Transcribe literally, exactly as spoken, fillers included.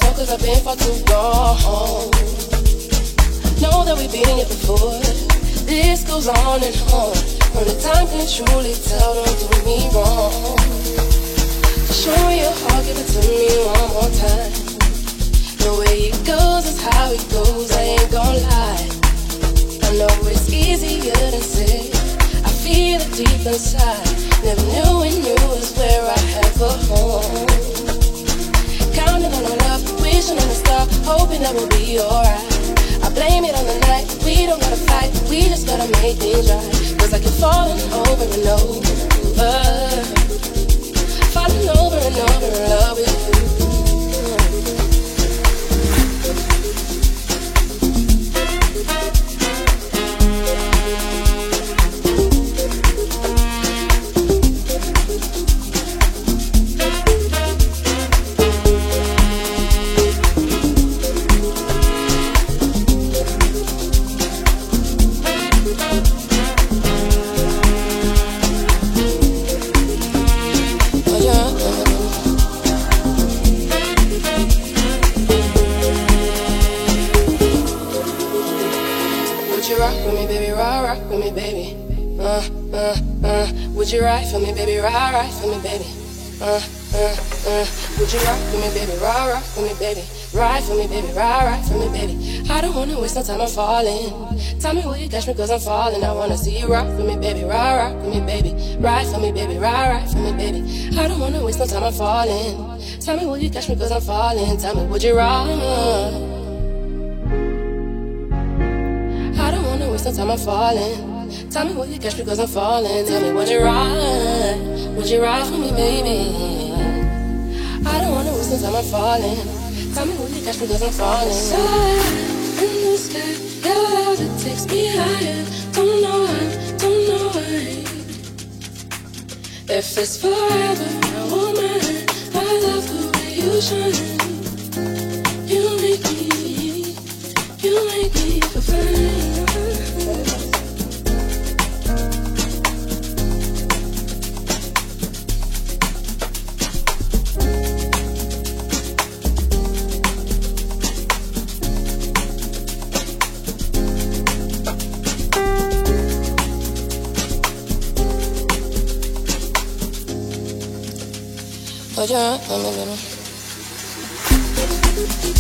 love, cause I've been far too long. Know that we've been here before. This goes on and on. Only time can truly tell, don't do me wrong. Show me your heart, give it to me one more time. The way it goes is how it goes, I ain't gon' lie. I know it's easier than said, I feel it deep inside. Never knew when you was where I have a home. Counting on our love, wishing on a star, hoping that we'll be alright. I blame it on the night, we don't gotta fight, we just gotta make things right. Cause I keep falling over and over, falling over and over in love with you. Would you ride for me, baby, ride, ride for me, baby? Uh, uh, uh. Would you rock for me, baby, ride, rock for me, baby? Ride for me, baby, ride, ride for me, baby. I don't wanna waste no time, I'm falling. Tell me will you catch me, cause I'm falling. I wanna see you rock for me, baby, ride, rock for me, baby. Ride for me, baby, ride, ride for me, baby. I don't wanna waste no time, I'm falling. Tell me will you catch me, cause I'm falling. Tell me, would you ride? I don't wanna waste no time, I'm falling. Tell me will you catch me cause I'm falling. Tell me would you ride, would you ride for me, baby? I don't wanna waste no time, I'm falling. Tell me will you catch me cause I'm falling. Side in the sky, your love it takes me higher. Don't know why, don't know why. If it's forever, I won't mind. I love the way you shine. You make me, you make me feel fine. Oh, yeah, I'm a little.